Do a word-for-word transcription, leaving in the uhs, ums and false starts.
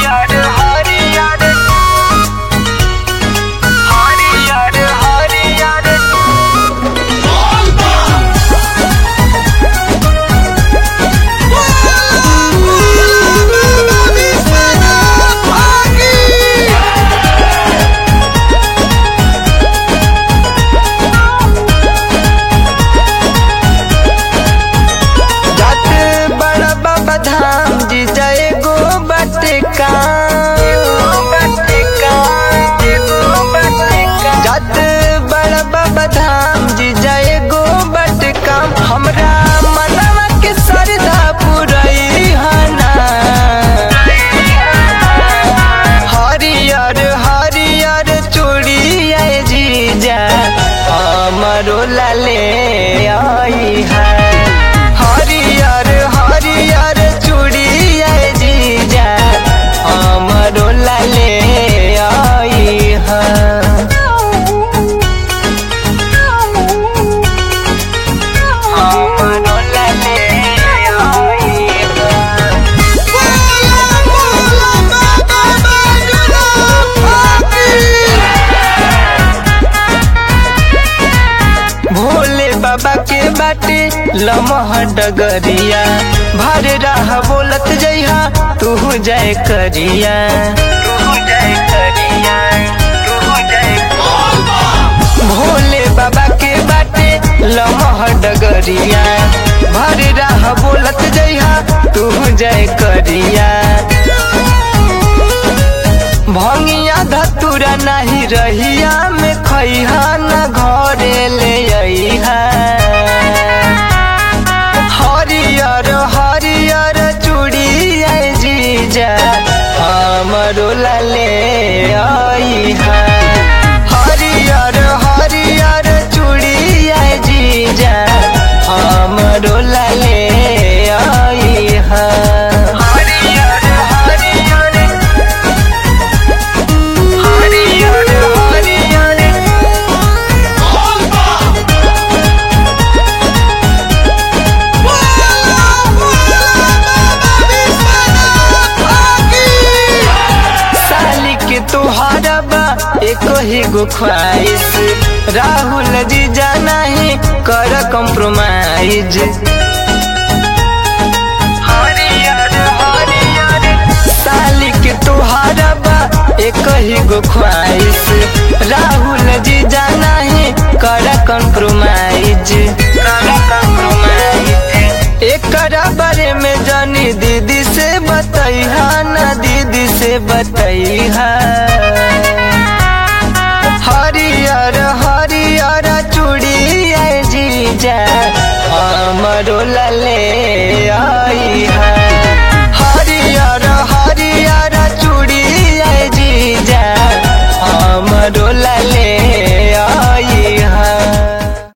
हरियर हरियर हरियर हरियर ले आई है हरियर हरियर चूड़ी आए जीजा हमरो ले आई है। हमरो ले आई बाबा के बाटे लमह डगरिया भर रहा बोलत जइहा तू जाए करिया तू जाए करिया तू जाए भोले बाबा के बाटे लमह डगरिया भर रहा बोलत जइहा तू जाए करिया। भंगिया धतुरा नहीं रहिया में खइहा न घरे ले अइहा हरियर हरियर चूड़ी आए जीजा हमरो ले अइहा हरियर हरियर चूड़ी आए जीजा हमरो ले अइहा। एक ही गो ख्वाहिश राहुल जीजा नहीं कर कम्प्रोमाइज हरियर हरियर साली के तुहारा बा एक ही गो ख्वाहिश राहुल जीजा नहीं कर कम्प्रोमाइज एक बारे में जानी दीदी से बतैहा ना दीदी से बतैहा हरियर हरियर चूड़ी आए जीजा हमरो ले आई है।